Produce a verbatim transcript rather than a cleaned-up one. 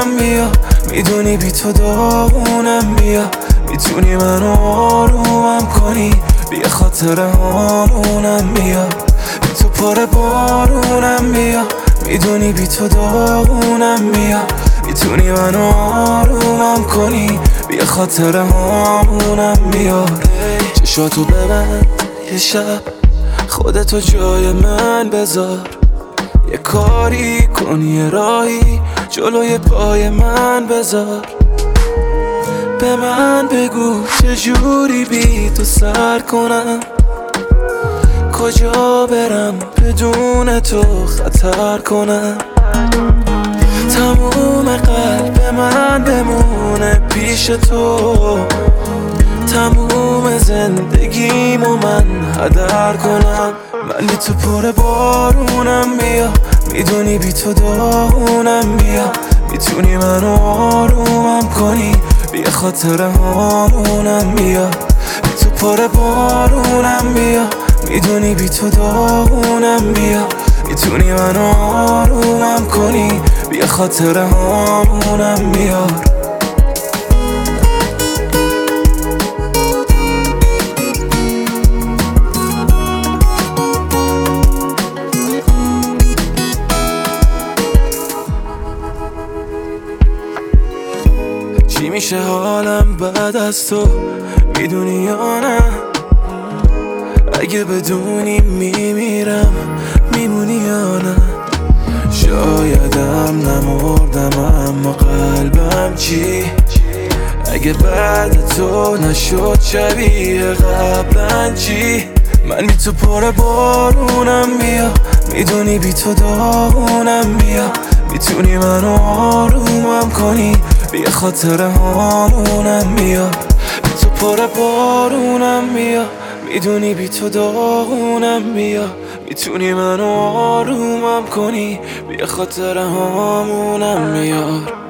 بیا، میدونی بی تو داغونم بیا، میتونی منو آرومم کنی، بیا خاطر هامونم بیا، بی تو پر بارونم بیا، میدونی بی تو داغونم بیا، میتونی منو آرومم کنی، بیا خاطر هامونم بیا. چشاتو ببند یه شب، خودتو جای من بذار، یه کاری کن یه راهی جلوی پای من بذار، به من بگو چجوری بی تو سر کنم، کجا برم بدون تو خطر کنم، تموم قلب من بمونه پیش تو، تموم زندگیمو من هدر کنم. من بی تو پر بارونم بیا، میدونی بی تو داغونم بیا، میتونی منو آرومم کنی، بیا خاطر هامونم بیا، بی تو پر بارونم بیا، میدونی بی تو داغونم بیا، میتونی منو آرومم کنی، بیا خاطر هامونم بیا. چی میشه حالم بعد از تو، میدونی یا نه؟ اگه بدونی میمیرم، میمونی یا نه؟ شایدم نمردم اما قلبم چی؟ اگه بعد تو نشد شبیه قبلا چی؟ من بی تو پر بارونم بیا، میدونی بی تو داغونم بیا، میتونی منو آرومم کنی، بیا خاطر هامونم بیا، بی تو پر بارونم بیا، میدونی بی تو داغونم بیا، میتونی منو آرومم کنی، بیا خاطر هامونم بیا.